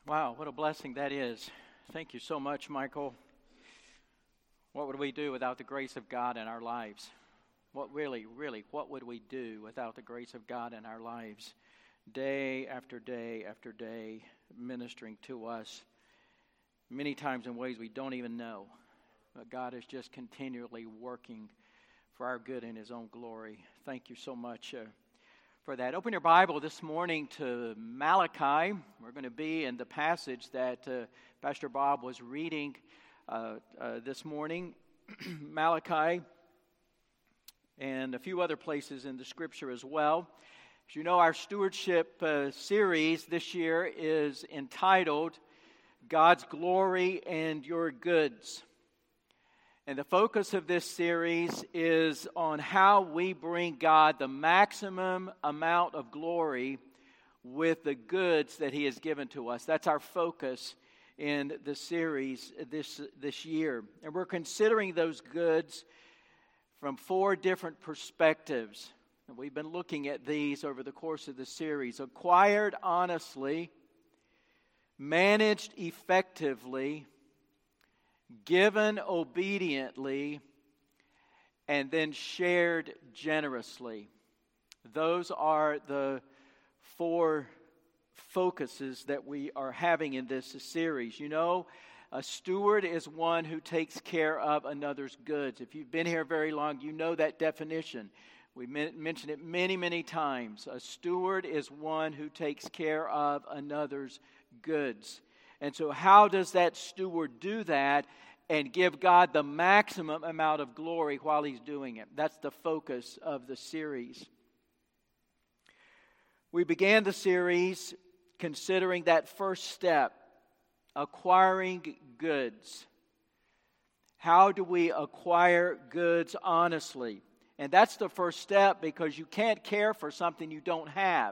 Wow, what a blessing that is. Thank you so much, Michael. What would we do without the grace of God in our lives? What would we do without the grace of God in our lives? Day after day after day, ministering to us, many times in ways we don't even know. But God is just continually working for our good in His own glory. Thank you so much for that. Open your Bible this morning to Malachi. We're going to be in the passage that Pastor Bob was reading this morning. Malachi and a few other places in the Scripture as well. As you know, our stewardship series this year is entitled God's Glory and Your Goods. And the focus of this series is on how we bring God the maximum amount of glory with the goods that He has given to us. That's our focus in the series this year. And we're considering those goods from 4 different perspectives. And we've been looking at these over the course of the series. Acquired honestly, managed effectively, given obediently, and then shared generously. Those are the 4 focuses that we are having in this series. You know, a steward is one who takes care of another's goods. If you've been here very long, you know that definition. We mentioned it many, many times. A steward is one who takes care of another's goods. And so how does that steward do that and give God the maximum amount of glory while he's doing it? That's the focus of the series. We began the series considering that first step, acquiring goods. How do we acquire goods honestly? And that's the first step, because you can't care for something you don't have.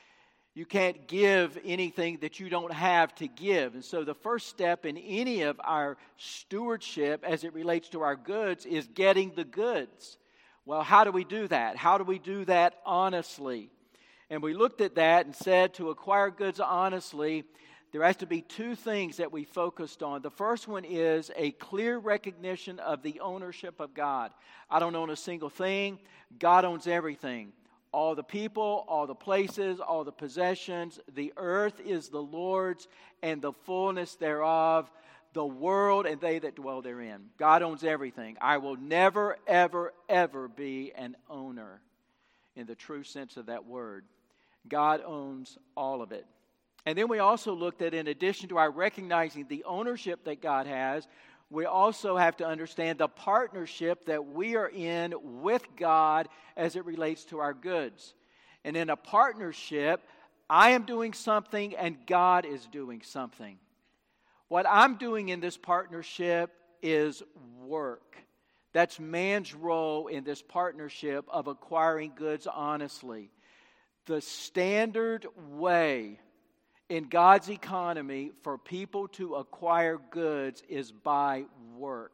You can't give anything that you don't have to give. And so the first step in any of our stewardship as it relates to our goods is getting the goods. Well, how do we do that? How do we do that honestly? And we looked at that and said to acquire goods honestly, there has to be 2 things that we focused on. The first one is a clear recognition of the ownership of God. I don't own a single thing. God owns everything. All the people, all the places, all the possessions. The earth is the Lord's and the fullness thereof, the world and they that dwell therein. God owns everything. I will never, ever, ever be an owner in the true sense of that word. God owns all of it. And then we also looked at, in addition to our recognizing the ownership that God has, we also have to understand the partnership that we are in with God as it relates to our goods. And in a partnership, I am doing something and God is doing something. What I'm doing in this partnership is work. That's man's role in this partnership of acquiring goods honestly. The standard way in God's economy for people to acquire goods is by work.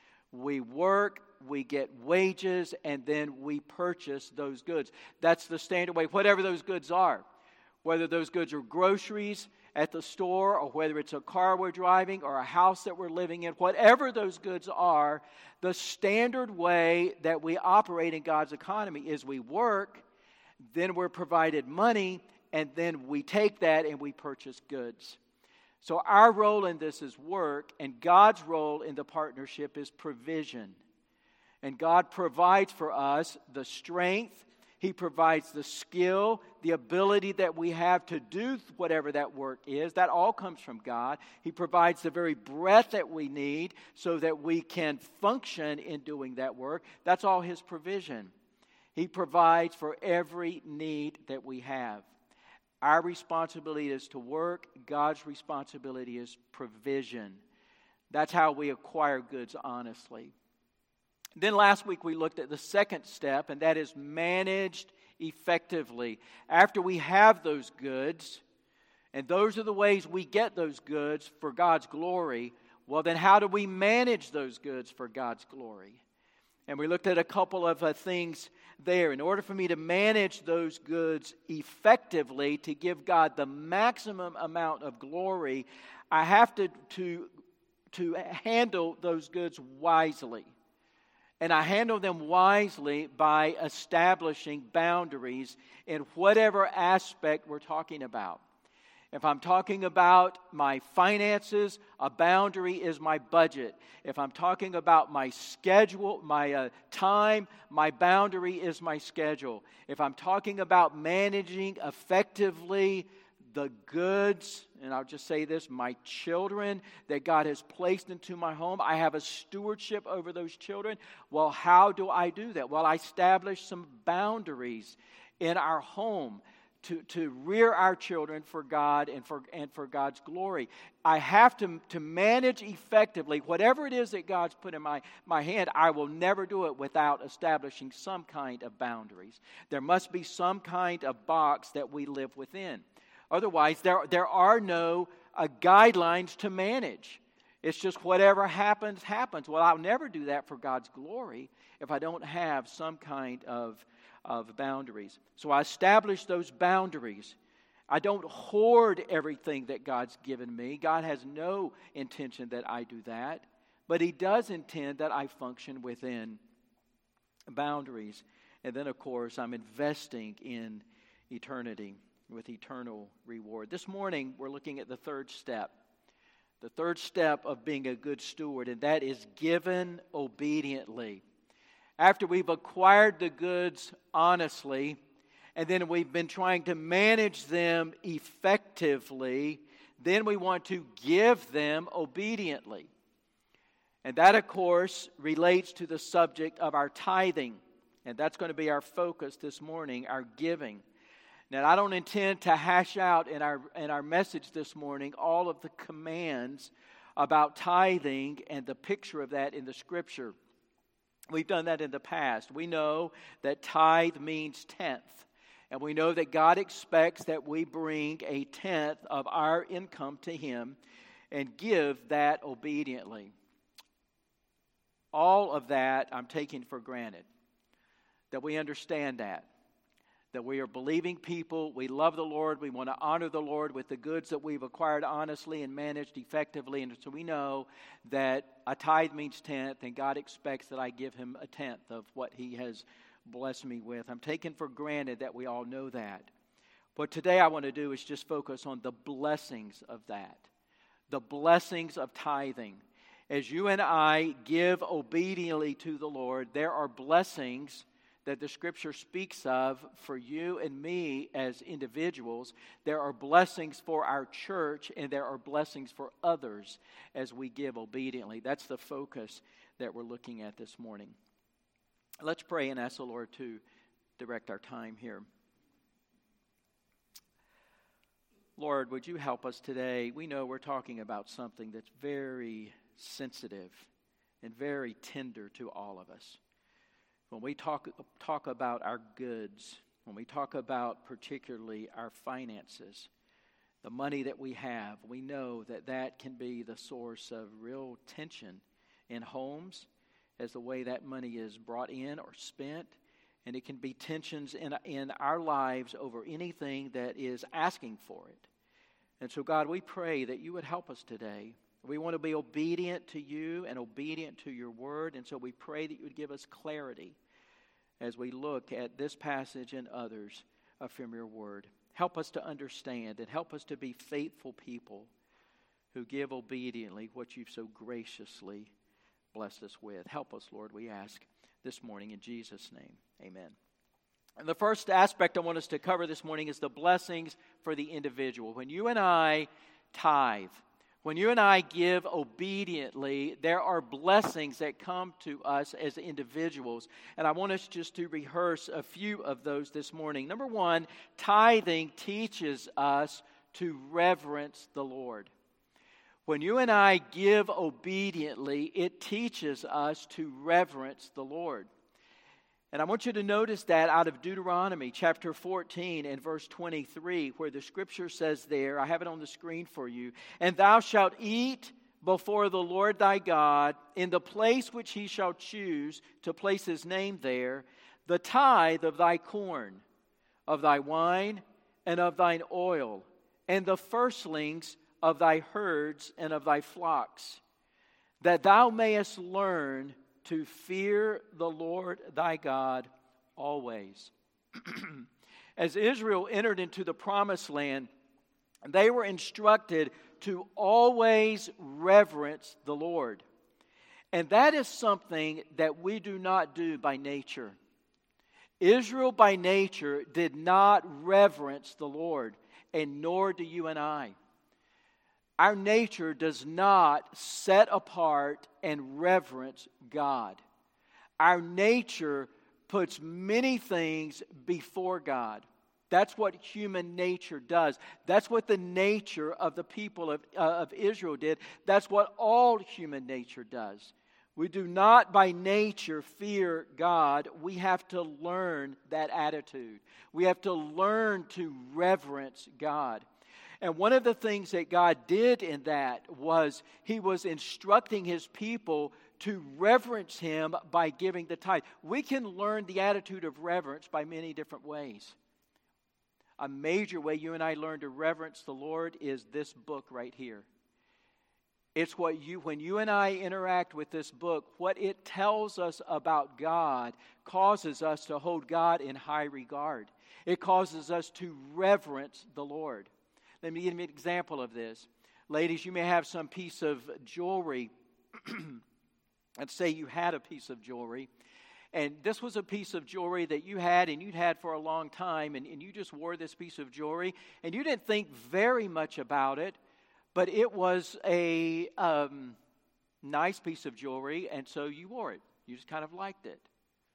We work, we get wages, and then we purchase those goods. That's the standard way, whatever those goods are. Whether those goods are groceries at the store, or whether it's a car we're driving, or a house that we're living in, whatever those goods are, the standard way that we operate in God's economy is we work, then we're provided money, and then we take that and we purchase goods. So our role in this is work, and God's role in the partnership is provision. And God provides for us the strength, He provides the skill, the ability that we have to do whatever that work is. That all comes from God. He provides the very breath that we need so that we can function in doing that work. That's all His provision. He provides for every need that we have. Our responsibility is to work. God's responsibility is provision. That's how we acquire goods honestly. Then last week we looked at the second step, and that is managed effectively. After we have those goods, and those are the ways we get those goods for God's glory, well then how do we manage those goods for God's glory? And we looked at a couple of things there. In order for me to manage those goods effectively, to give God the maximum amount of glory, I have to handle those goods wisely. And I handle them wisely by establishing boundaries in whatever aspect we're talking about. If I'm talking about my finances, a boundary is my budget. If I'm talking about my schedule, my time, my boundary is my schedule. If I'm talking about managing effectively the goods, and I'll just say this, my children that God has placed into my home, I have a stewardship over those children. Well, how do I do that? Well, I establish some boundaries in our home to rear our children for God and for God's glory. I have to manage effectively whatever it is that God's put in my hand. I will never do it without establishing some kind of boundaries. There must be some kind of box that we live within. Otherwise, there are no guidelines to manage. It's just whatever happens, happens. Well, I'll never do that for God's glory if I don't have some kind of boundaries. So I establish those boundaries. I don't hoard everything that God's given me. God has no intention that I do that. But He does intend that I function within boundaries. And then, of course, I'm investing in eternity with eternal reward. This morning, we're looking at the third step. The third step of being a good steward, and that is given obediently. After we've acquired the goods honestly, and then we've been trying to manage them effectively, then we want to give them obediently. And that, of course, relates to the subject of our tithing. And that's going to be our focus this morning, our giving. Now, I don't intend to hash out in our message this morning all of the commands about tithing and the picture of that in the Scripture. We've done that in the past. We know that tithe means tenth. And we know that God expects that we bring a tenth of our income to Him and give that obediently. All of that I'm taking for granted. That we understand that we are believing people, we love the Lord, we want to honor the Lord with the goods that we've acquired honestly and managed effectively. And so we know that a tithe means tenth, and God expects that I give Him a tenth of what He has blessed me with. I'm taking for granted that we all know that. What today I want to do is just focus on the blessings of that, the blessings of tithing. As you and I give obediently to the Lord, there are blessings that the Scripture speaks of for you and me as individuals. There are blessings for our church, and there are blessings for others as we give obediently. That's the focus that we're looking at this morning. Let's pray and ask the Lord to direct our time here. Lord, would you help us today? We know we're talking about something that's very sensitive and very tender to all of us. When we talk about our goods, when we talk about particularly our finances, the money that we have, we know that can be the source of real tension in homes as the way that money is brought in or spent. And it can be tensions in our lives over anything that is asking for it. And so, God, we pray that you would help us today. We want to be obedient to you and obedient to your word. And so we pray that you would give us clarity as we look at this passage and others from your word. Help us to understand and help us to be faithful people who give obediently what you've so graciously blessed us with. Help us, Lord, we ask this morning in Jesus' name. Amen. And the first aspect I want us to cover this morning is the blessings for the individual. When you and I tithe, when you and I give obediently, there are blessings that come to us as individuals. And I want us just to rehearse a few of those this morning. Number one, tithing teaches us to reverence the Lord. When you and I give obediently, it teaches us to reverence the Lord. And I want you to notice that out of Deuteronomy chapter 14 and verse 23, where the scripture says there, I have it on the screen for you, and thou shalt eat before the Lord thy God in the place which he shall choose to place his name there, the tithe of thy corn, of thy wine, and of thine oil, and the firstlings of thy herds and of thy flocks, that thou mayest learn to fear the Lord thy God always. As Israel entered into the promised land, they were instructed to always reverence the Lord. And that is something that we do not do by nature. Israel by nature did not reverence the Lord, and nor do you and I. Our nature does not set apart and reverence God. Our nature puts many things before God. That's what human nature does. That's what the nature of the people of Israel did. That's what all human nature does. We do not by nature fear God. We have to learn that attitude. We have to learn to reverence God. And one of the things that God did in that was He was instructing His people to reverence Him by giving the tithe. We can learn the attitude of reverence by many different ways. A major way you and I learn to reverence the Lord is this book right here. It's when you and I interact with this book, what it tells us about God causes us to hold God in high regard. It causes us to reverence the Lord. Let me give you an example of this. Ladies, you may have some piece of jewelry. Let's say you had a piece of jewelry. And this was a piece of jewelry that you had and you'd had for a long time. And you just wore this piece of jewelry. And you didn't think very much about it. But it was a nice piece of jewelry. And so you wore it. You just kind of liked it.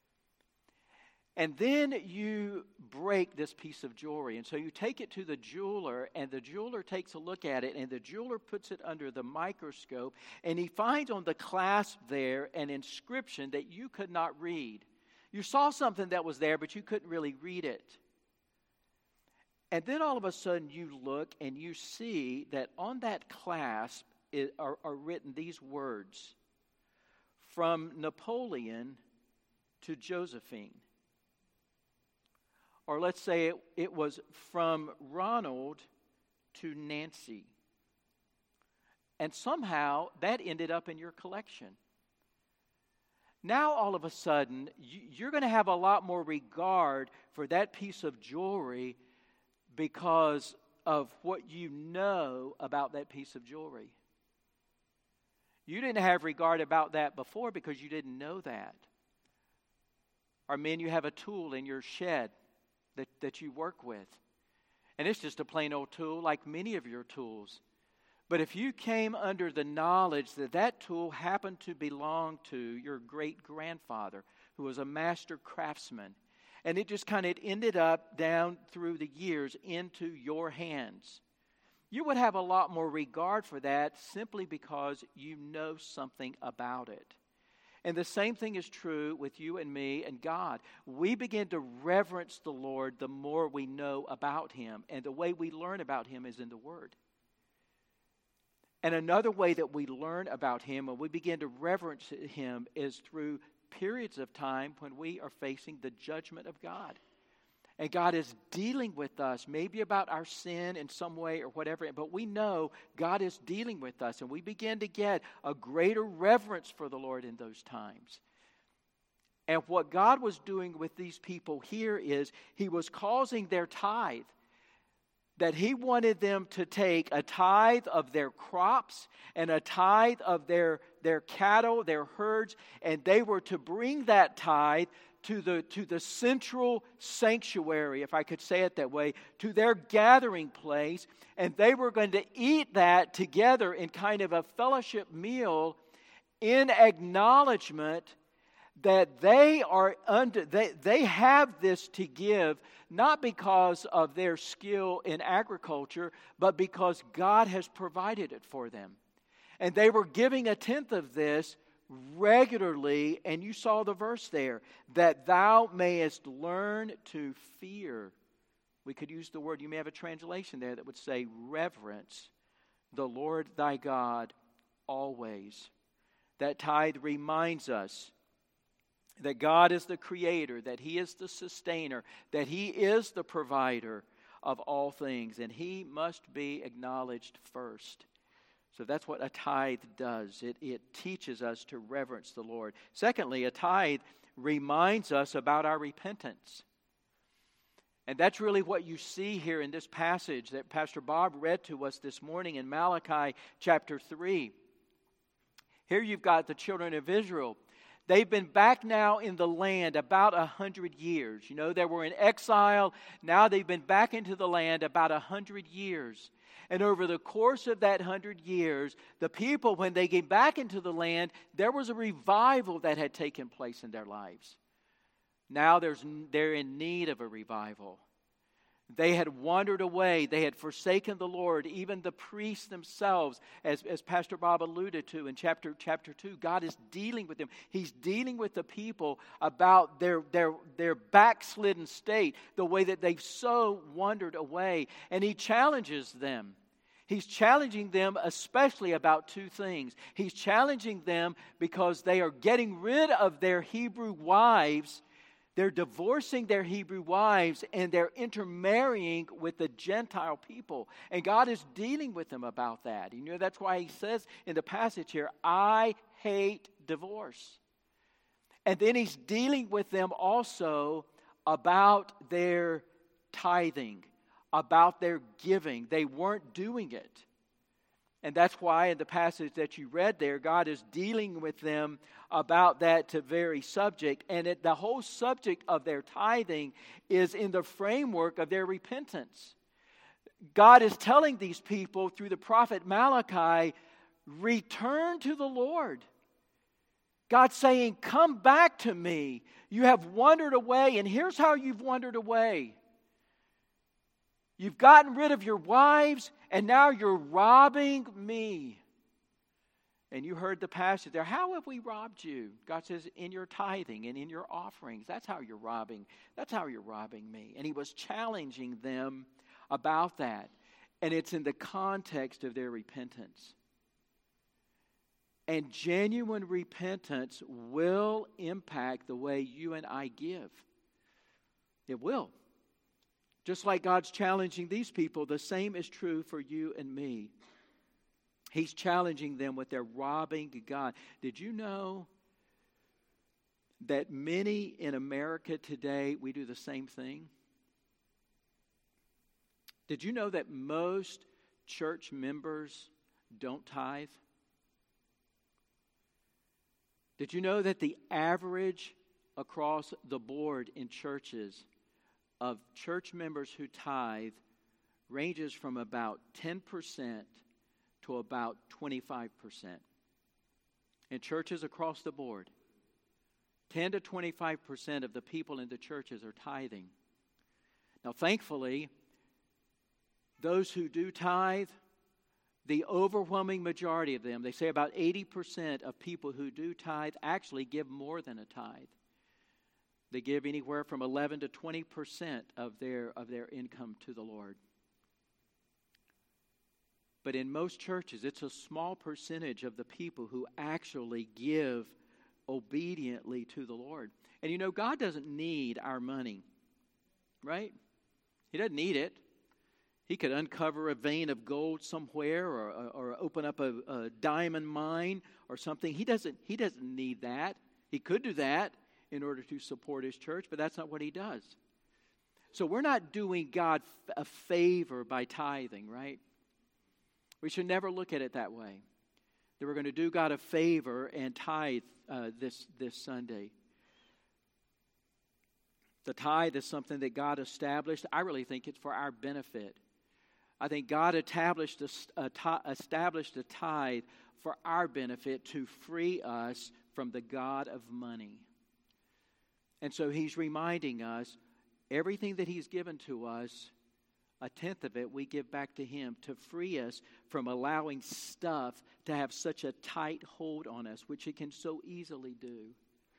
And then you break this piece of jewelry. And so you take it to the jeweler, and the jeweler takes a look at it, and the jeweler puts it under the microscope, and he finds on the clasp there an inscription that you could not read. You saw something that was there, but you couldn't really read it. And then all of a sudden you look and you see that on that clasp are written these words, from Napoleon to Josephine. Or let's say it was from Ronald to Nancy. And somehow that ended up in your collection. Now all of a sudden, you're going to have a lot more regard for that piece of jewelry because of what you know about that piece of jewelry. You didn't have regard about that before because you didn't know that. Or men, you have a tool in your shed that you work with. And it's just a plain old tool like many of your tools. But if you came under the knowledge that that tool happened to belong to your great-grandfather, who was a master craftsman, and it just kind of ended up down through the years into your hands, you would have a lot more regard for that simply because you know something about it. And the same thing is true with you and me and God. We begin to reverence the Lord the more we know about Him. And the way we learn about Him is in the Word. And another way that we learn about Him and we begin to reverence Him is through periods of time when we are facing the judgment of God. And God is dealing with us, maybe about our sin in some way or whatever, but we know God is dealing with us, and we begin to get a greater reverence for the Lord in those times. And what God was doing with these people here is He was causing their tithe, that He wanted them to take a tithe of their crops and a tithe of their cattle, their herds, and they were to bring that tithe to the central sanctuary, if I could say it that way, to their gathering place, and they were going to eat that together in kind of a fellowship meal in acknowledgement that they have this to give, not because of their skill in agriculture, but because God has provided it for them. And they were giving a tenth of this regularly, and you saw the verse there, that thou mayest learn to fear. We could use the word, you may have a translation there that would say reverence the Lord thy God always. That tithe reminds us that God is the creator, that He is the sustainer, that He is the provider of all things, and He must be acknowledged first. So that's what a tithe does. It teaches us to reverence the Lord. Secondly, a tithe reminds us about our repentance. And that's really what you see here in this passage that Pastor Bob read to us this morning in Malachi chapter 3. Here you've got the children of Israel. They've been back now in the land about 100 years. You know, they were in exile. Now they've been back into the land about 100 years. And over the course of that 100 years, the people, when they came back into the land, there was a revival that had taken place in their lives. Now they're in need of a revival. They had wandered away. They had forsaken the Lord. Even the priests themselves, as Pastor Bob alluded to in chapter 2, God is dealing with them. He's dealing with the people about their backslidden state, the way that they've so wandered away. And He challenges them. He's challenging them especially about two things. He's challenging them because they are getting rid of their Hebrew wives. They're divorcing their Hebrew wives and they're intermarrying with the Gentile people. And God is dealing with them about that. You know, that's why He says in the passage here, I hate divorce. And then He's dealing with them also about their tithing, about their giving. They weren't doing it. And that's why in the passage that you read there, God is dealing with them about that very subject. And the whole subject of their tithing is in the framework of their repentance. God is telling these people through the prophet Malachi, return to the Lord. God's saying, come back to me. You have wandered away, and here's how you've wandered away. You've gotten rid of your wives, and now you're robbing me. And you heard the passage there. How have we robbed you? God says, in your tithing and in your offerings. That's how you're robbing. That's how you're robbing me. And He was challenging them about that. And it's in the context of their repentance. And genuine repentance will impact the way you and I give. It will. Just like God's challenging these people, the same is true for you and me. He's challenging them with their robbing God. Did you know that many in America today, we do the same thing? Did you know that most church members don't tithe? Did you know that the average across the board in churches of church members who tithe ranges from about 10% to about 25%. In churches across the board, 10 to 25% of the people in the churches are tithing. Now, thankfully, those who do tithe, the overwhelming majority of them, they say about 80% of people who do tithe actually give more than a tithe. They give anywhere from 11 to 20% of their income to the Lord. But in most churches, it's a small percentage of the people who actually give obediently to the Lord. And you know, God doesn't need our money, right? He doesn't need it. He could uncover a vein of gold somewhere or open up a diamond mine or something. He doesn't need that. He could do that in order to support His church, but that's not what He does. So we're not doing God a favor by tithing, right? We should never look at it that way. That we're going to do God a favor and tithe this Sunday. The tithe is something that God established. I really think it's for our benefit. I think God established a tithe for our benefit to free us from the god of money. And so He's reminding us, everything that He's given to us, a tenth of it we give back to Him to free us from allowing stuff to have such a tight hold on us, which it can so easily do.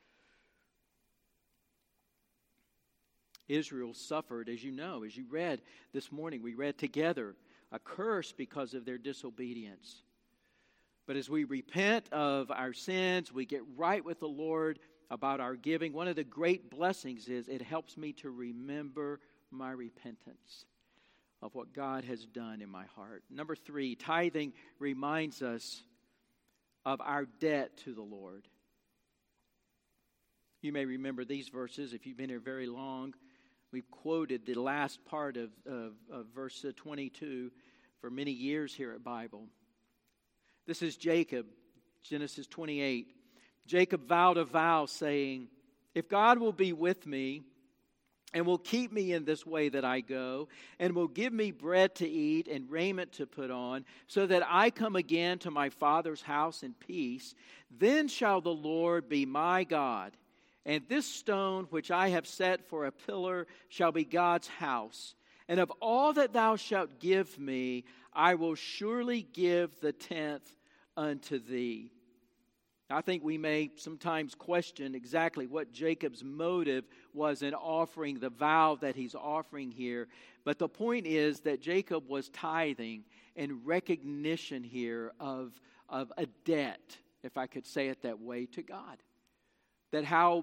Israel suffered, as you know, as you read this morning, we read together, a curse because of their disobedience. But as we repent of our sins, we get right with the Lord about our giving. One of the great blessings is it helps me to remember my repentance of what God has done in my heart. Number 3, tithing reminds us of our debt to the Lord. You may remember these verses if you've been here very long. We've quoted the last part of verse 22 for many years here at Bible. This is Jacob, Genesis 28. Jacob vowed a vow saying, "If God will be with me and will keep me in this way that I go, and will give me bread to eat and raiment to put on, so that I come again to my father's house in peace, then shall the Lord be my God. And this stone which I have set for a pillar shall be God's house. And of all that thou shalt give me, I will surely give the 10th unto thee." I think we may sometimes question exactly what Jacob's motive was in offering the vow that he's offering here. But the point is that Jacob was tithing in recognition here of a debt, if I could say it that way, to God. That how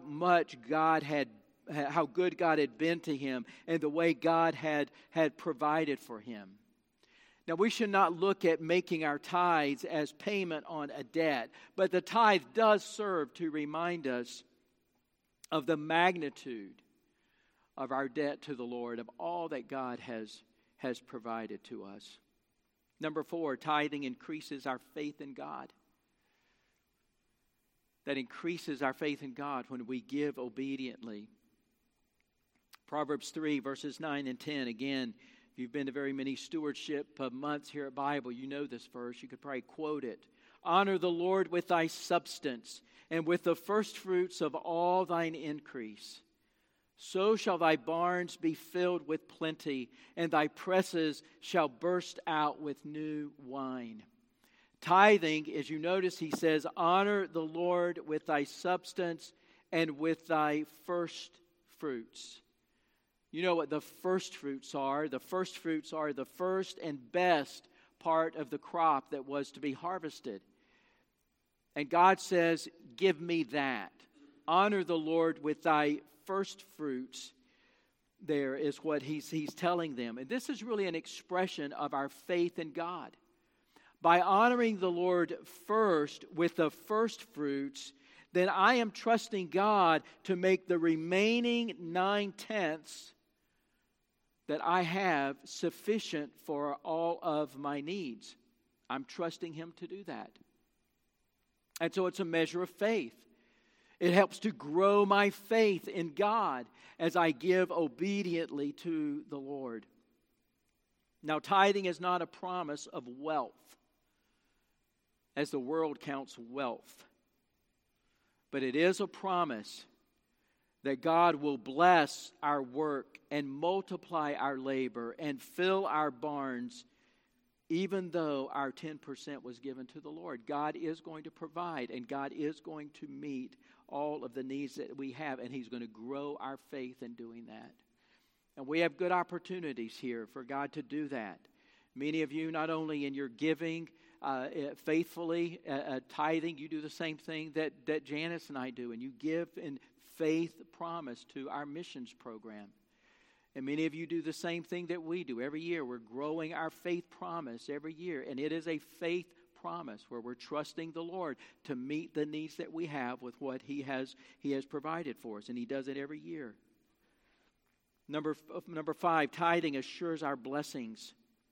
good God had been to him and the way God had provided for him. Now, we should not look at making our tithes as payment on a debt, but the tithe does serve to remind us of the magnitude of our debt to the Lord, of all that God has provided to us. Number 4, tithing increases our faith in God. That increases our faith in God when we give obediently. Proverbs 3, verses 9 and 10, again, if you've been to very many stewardship months here at Bible, you know this verse. You could probably quote it. "Honor the Lord with thy substance, and with the firstfruits of all thine increase. So shall thy barns be filled with plenty, and thy presses shall burst out with new wine." Tithing, as you notice, he says, honor the Lord with thy substance and with thy first fruits. You know what the first fruits are. The first fruits are the first and best part of the crop that was to be harvested. And God says, give me that. Honor the Lord with thy first fruits. There is what he's telling them. And this is really an expression of our faith in God. By honoring the Lord first with the first fruits, then I am trusting God to make the remaining 9/10 that I have sufficient for all of my needs. I'm trusting Him to do that. And so it's a measure of faith. It helps to grow my faith in God as I give obediently to the Lord. Now, tithing is not a promise of wealth, as the world counts wealth. But it is a promise that God will bless our work and multiply our labor and fill our barns, even though our 10% was given to the Lord. God is going to provide, and God is going to meet all of the needs that we have, and He's going to grow our faith in doing that. And we have good opportunities here for God to do that. Many of you, not only in your giving faithfully, tithing, you do the same thing that Janice and I do, and you give in faith promise to our missions program. And many of you do the same thing that we do. Every year we're growing our faith promise every year, and it is a faith promise where we're trusting the Lord to meet the needs that we have with what He has provided for us, and He does it every year. Number 5, tithing assures our blessings.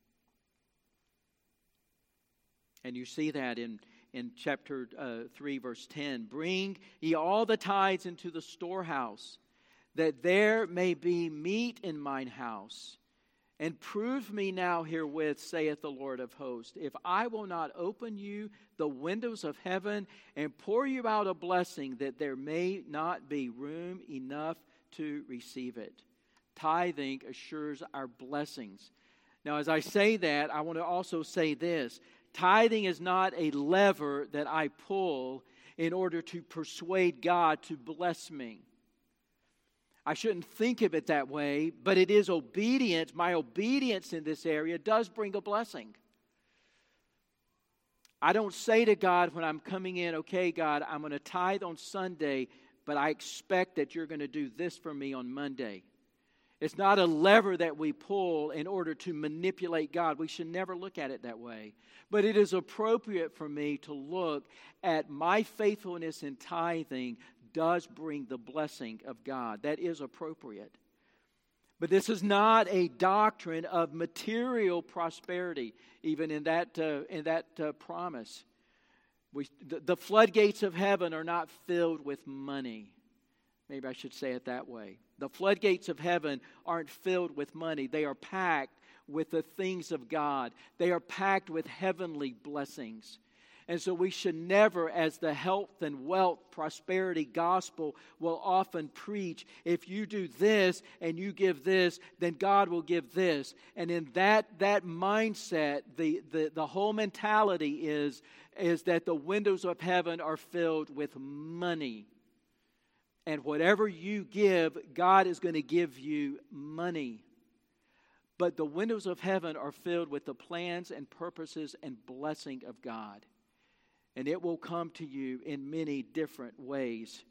And you see that in chapter 3, verse 10. "Bring ye all the tithes into the storehouse, that there may be meat in mine house. And prove me now herewith, saith the Lord of hosts, if I will not open you the windows of heaven and pour you out a blessing, that there may not be room enough to receive it." Tithing assures our blessings. Now, as I say that, I want to also say this. Tithing is not a lever that I pull in order to persuade God to bless me. I shouldn't think of it that way, but it is obedience. My obedience in this area does bring a blessing. I don't say to God when I'm coming in, okay, God, I'm going to tithe on Sunday, but I expect that you're going to do this for me on Monday. It's not a lever that we pull in order to manipulate God. We should never look at it that way. But it is appropriate for me to look at my faithfulness in tithing does bring the blessing of God. That is appropriate. But this is not a doctrine of material prosperity, even in that promise. The floodgates of heaven are not filled with money. Maybe I should say it that way. The floodgates of heaven aren't filled with money. They are packed with the things of God. They are packed with heavenly blessings. And so we should never, as the health and wealth prosperity gospel will often preach, if you do this and you give this, then God will give this. And in that mindset, the whole mentality is that the windows of heaven are filled with money. And whatever you give, God is going to give you money. But the windows of heaven are filled with the plans and purposes and blessing of God. And it will come to you in many different ways.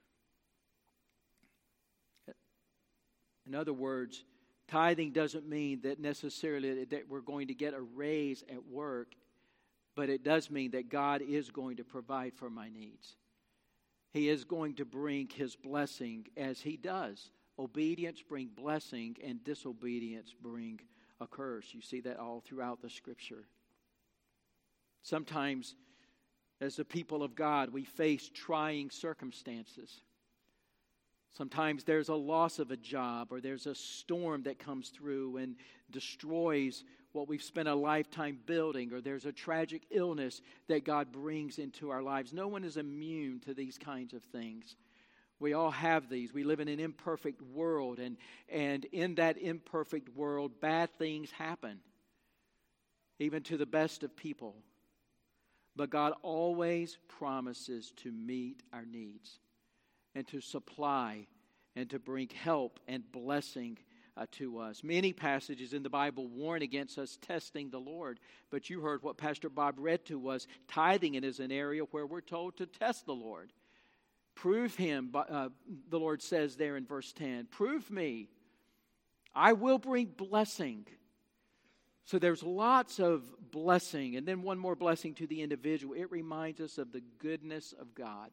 In other words, tithing doesn't mean that necessarily that we're going to get a raise at work, but it does mean that God is going to provide for my needs. He is going to bring His blessing as He does. Obedience brings blessing, and disobedience brings a curse. You see that all throughout the Scripture. Sometimes, as the people of God, we face trying circumstances. Sometimes there's a loss of a job, or there's a storm that comes through and destroys what we've spent a lifetime building, or there's a tragic illness that God brings into our lives. No one is immune to these kinds of things. We all have these. We live in an imperfect world, and in that imperfect world, bad things happen, even to the best of people. But God always promises to meet our needs and to supply and to bring help and blessing to us. Many passages in the Bible warn against us testing the Lord. But you heard what Pastor Bob read to us. Tithing is an area where we're told to test the Lord. Prove Him, the Lord says there in verse 10. Prove me. I will bring blessing. So there's lots of blessing. And then one more blessing to the individual. It reminds us of the goodness of God.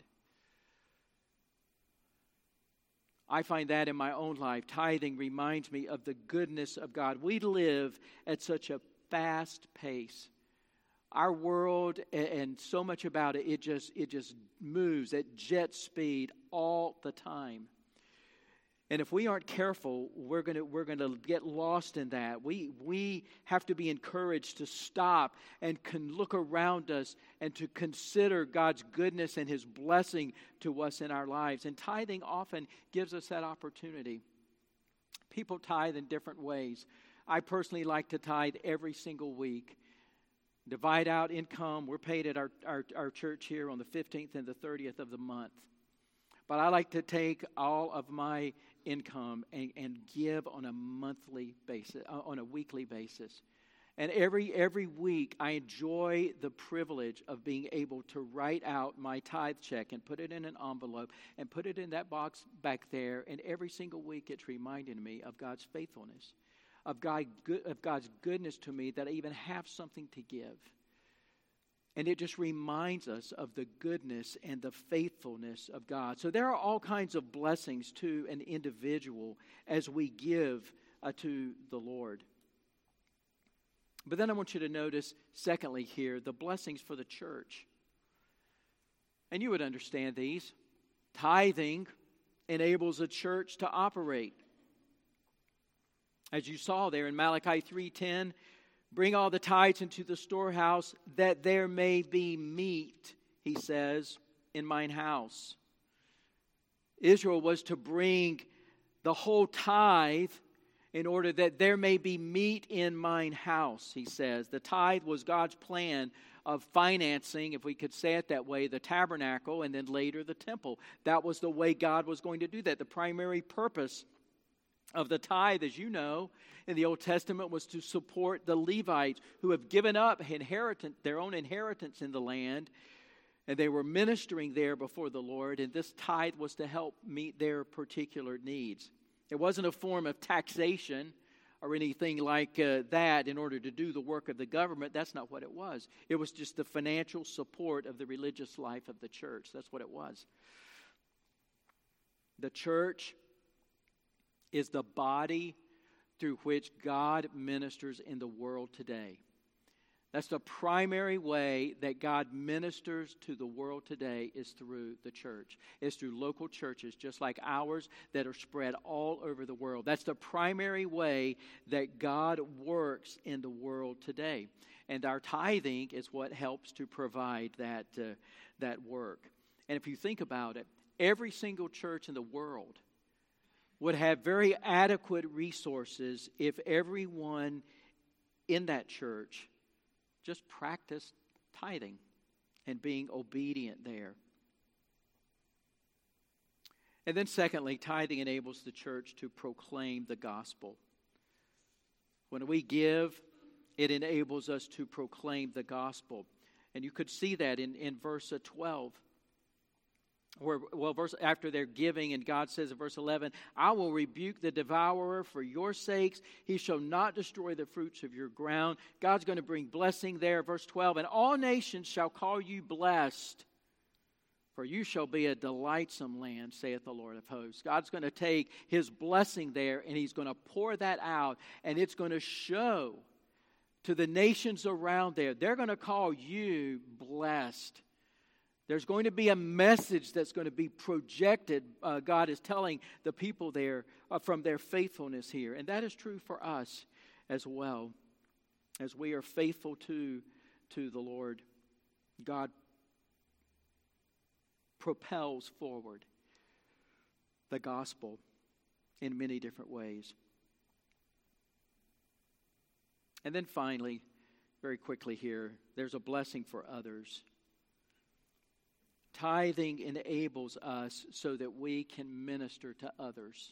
I find that in my own life. Tithing reminds me of the goodness of God. We live at such a fast pace. Our world and so much about it, it just moves at jet speed all the time. And if we aren't careful, we're going to get lost in that. We have to be encouraged to stop and can look around us and to consider God's goodness and His blessing to us in our lives. And tithing often gives us that opportunity. People tithe in different ways. I personally like to tithe every single week. Divide out income. We're paid at our church here on the 15th and the 30th of the month. But I like to take all of my income and give on a monthly basis, on a weekly basis. And every week I enjoy the privilege of being able to write out my tithe check and put it in an envelope and put it in that box back there. And every single week it's reminding me of God's faithfulness, of God's goodness to me, that I even have something to give. And it just reminds us of the goodness and the faithfulness of God. So there are all kinds of blessings to an individual as we give to the Lord. But then I want you to notice, secondly here, the blessings for the church. And you would understand these. Tithing enables a church to operate. As you saw there in Malachi 3:10, bring all the tithes into the storehouse, that there may be meat, he says, in mine house. Israel was to bring the whole tithe in order that there may be meat in mine house, he says. The tithe was God's plan of financing, if we could say it that way, the tabernacle and then later the temple. That was the way God was going to do that. The primary purpose of the tithe, as you know, in the Old Testament was to support the Levites who have given up their own inheritance in the land, and they were ministering there before the Lord, and this tithe was to help meet their particular needs. It wasn't a form of taxation or anything like that in order to do the work of the government. That's not what it was. It was just the financial support of the religious life of the church. That's what it was. The church is the body through which God ministers in the world today. That's the primary way that God ministers to the world today, is through the church. It's through local churches just like ours that are spread all over the world. That's the primary way that God works in the world today. And our tithing is what helps to provide that work. And if you think about it, every single church in the world would have very adequate resources if everyone in that church just practiced tithing and being obedient there. And then secondly, tithing enables the church to proclaim the gospel. When we give, it enables us to proclaim the gospel. And you could see that in verse 12. After they're giving, and God says in verse 11, I will rebuke the devourer for your sakes. He shall not destroy the fruits of your ground. God's going to bring blessing there. Verse 12, and all nations shall call you blessed, for you shall be a delightsome land, saith the Lord of hosts. God's going to take His blessing there, and He's going to pour that out, and it's going to show to the nations around there. They're going to call you blessed. There's going to be a message that's going to be projected. God is telling the people there from their faithfulness here. And that is true for us as well. As we are faithful to the Lord, God propels forward the gospel in many different ways. And then finally, very quickly here, there's a blessing for others. Tithing enables us so that we can minister to others.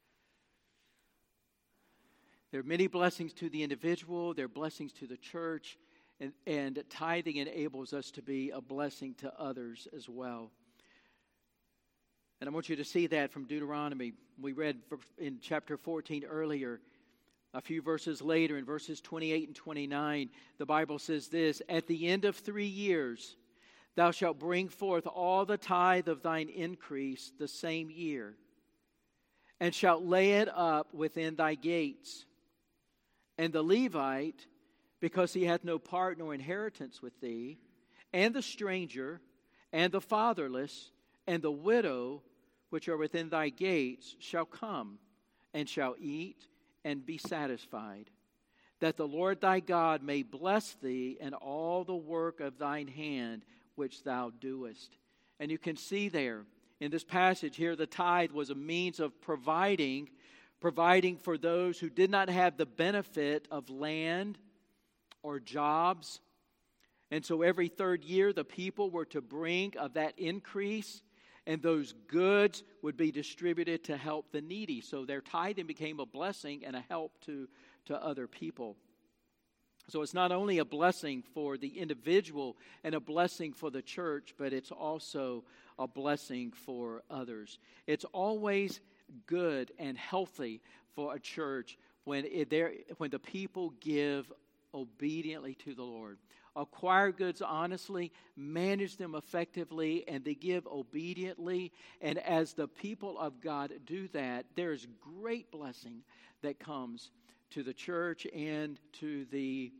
There are many blessings to the individual. There are blessings to the church. And tithing enables us to be a blessing to others as well. And I want you to see that from Deuteronomy. We read in chapter 14 earlier. A few verses later, in verses 28 and 29, the Bible says this, at the end of 3 years, thou shalt bring forth all the tithe of thine increase the same year, and shalt lay it up within thy gates. And the Levite, because he hath no part nor inheritance with thee, and the stranger, and the fatherless, and the widow, which are within thy gates, shall come, and shall eat, and be satisfied, that the Lord thy God may bless thee in all the work of thine hand, which thou doest. And you can see there in this passage here, the tithe was a means of providing for those who did not have the benefit of land or jobs. And so every third year, the people were to bring of that increase, and those goods would be distributed to help the needy. So their tithing became a blessing and a help to other people. So it's not only a blessing for the individual and a blessing for the church, but it's also a blessing for others. It's always good and healthy for a church when the people give obediently to the Lord. Acquire goods honestly, manage them effectively, and they give obediently. And as the people of God do that, there is great blessing that comes to the church and to the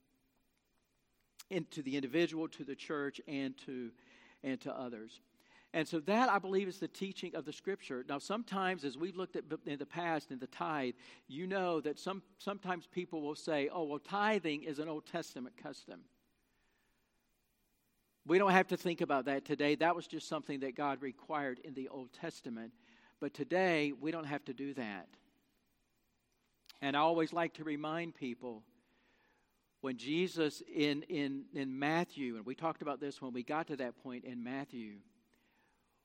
individual, to the church, and to others. And so that, I believe, is the teaching of the Scripture. Now, sometimes, as we've looked at in the past in the tithe, you know that sometimes people will say, oh, well, tithing is an Old Testament custom. We don't have to think about that today. That was just something that God required in the Old Testament. But today, we don't have to do that. And I always like to remind people, when Jesus in Matthew, and we talked about this when we got to that point in Matthew,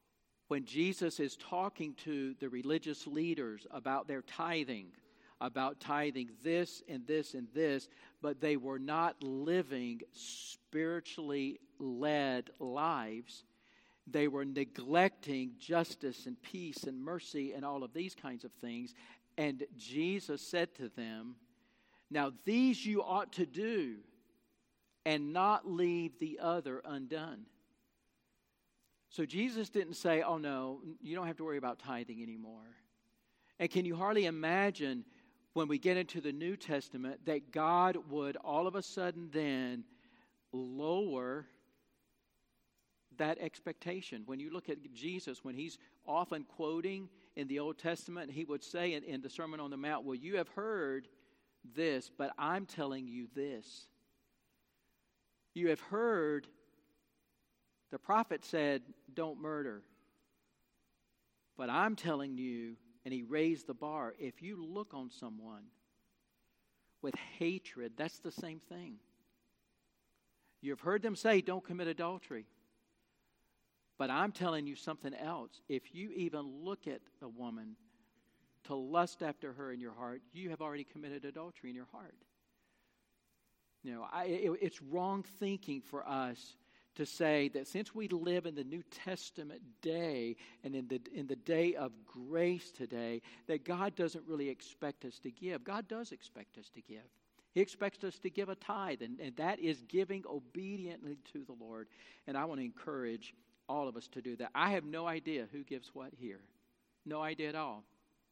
when Jesus is talking to the religious leaders about their tithing, about tithing this and this and this, but they were not living spiritually led lives. They were neglecting justice and peace and mercy and all of these kinds of things. And Jesus said to them, now these you ought to do and not leave the other undone. So Jesus didn't say, oh no, you don't have to worry about tithing anymore. And can you hardly imagine when we get into the New Testament that God would all of a sudden then lower that expectation? When you look at Jesus, when he's often quoting in the Old Testament, he would say in the Sermon on the Mount, well, you have heard this, but I'm telling you this. You have heard, the prophet said, don't murder. But I'm telling you, and he raised the bar, if you look on someone with hatred, that's the same thing. You've heard them say, don't commit adultery. But I'm telling you something else. If you even look at a woman to lust after her in your heart, you have already committed adultery in your heart. You know, it's wrong thinking for us to say that since we live in the New Testament day and in the day of grace today, that God doesn't really expect us to give. God does expect us to give. He expects us to give a tithe, and that is giving obediently to the Lord. And I want to encourage all of us to do that. I have no idea who gives what here. No idea at all.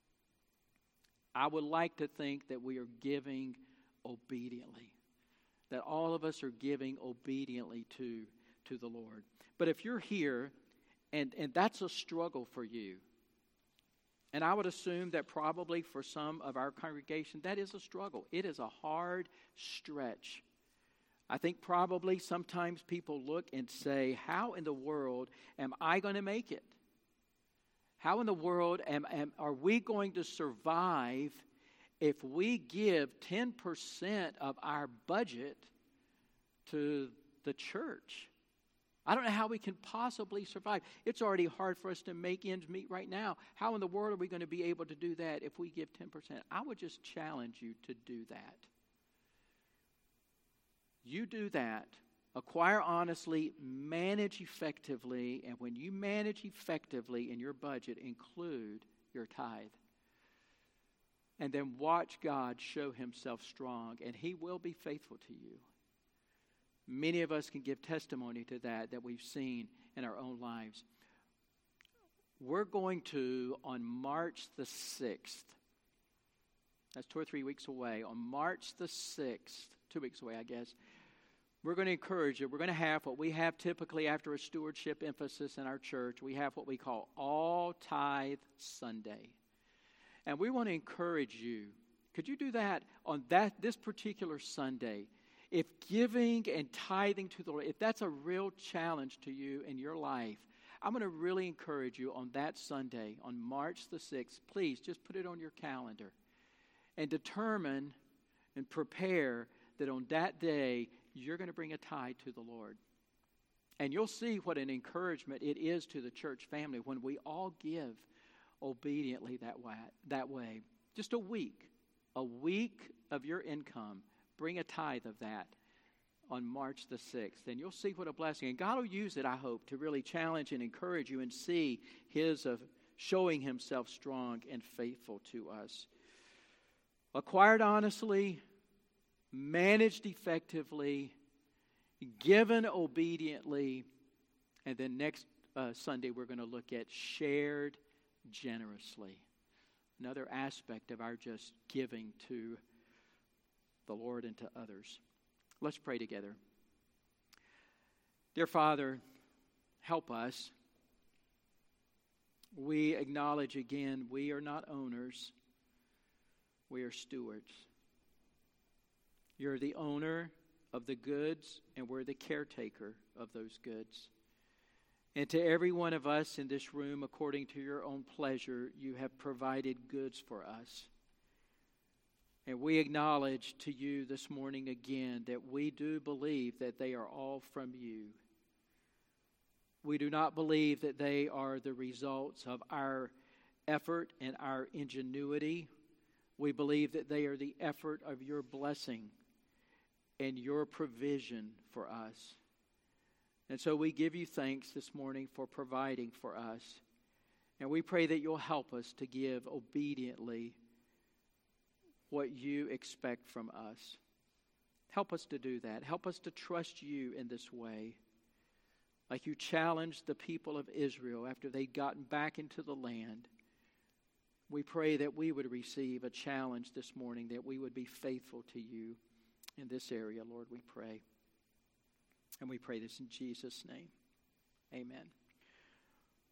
I would like to think that we are giving obediently, that all of us are giving obediently to the Lord. But if you're here and that's a struggle for you, and I would assume that probably for some of our congregation, that is a struggle. It is a hard stretch. I think probably sometimes people look and say, how in the world am I going to make it? How in the world are we going to survive if we give 10% of our budget to the church? I don't know how we can possibly survive. It's already hard for us to make ends meet right now. How in the world are we going to be able to do that if we give 10%? I would just challenge you to do that. You do that. Acquire honestly, manage effectively, and when you manage effectively in your budget, include your tithe. And then watch God show himself strong, and he will be faithful to you. Many of us can give testimony to that we've seen in our own lives. We're going to, on March the 6th, that's 2 or 3 weeks away, on March the 6th, 2 weeks away, I guess, we're going to encourage you. We're going to have what we have typically after a stewardship emphasis in our church. We have what we call All Tithe Sunday. And we want to encourage you. Could you do that on this particular Sunday? If giving and tithing to the Lord, if that's a real challenge to you in your life, I'm going to really encourage you on that Sunday, on March the 6th, please just put it on your calendar and determine and prepare that on that day, you're going to bring a tithe to the Lord. And you'll see what an encouragement it is to the church family when we all give obediently that way. Just a week of your income. Bring a tithe of that on March the 6th. And you'll see what a blessing. And God will use it, I hope, to really challenge and encourage you and see his showing himself strong and faithful to us. Acquired honestly, managed effectively, given obediently, and then next Sunday we're going to look at shared generously. Another aspect of our just giving to the Lord and to others. Let's pray together. Dear Father, help us. We acknowledge again we are not owners, we are stewards. You're the owner of the goods, and we're the caretaker of those goods. And to every one of us in this room, according to your own pleasure, you have provided goods for us. And we acknowledge to you this morning again that we do believe that they are all from you. We do not believe that they are the results of our effort and our ingenuity. We believe that they are the effort of your blessing and your provision for us. And so we give you thanks this morning for providing for us. And we pray that you'll help us to give obediently what you expect from us. Help us to do that. Help us to trust you in this way. Like you challenged the people of Israel after they'd gotten back into the land. We pray that we would receive a challenge this morning, that we would be faithful to you in this area, Lord, we pray. And we pray this in Jesus' name. Amen.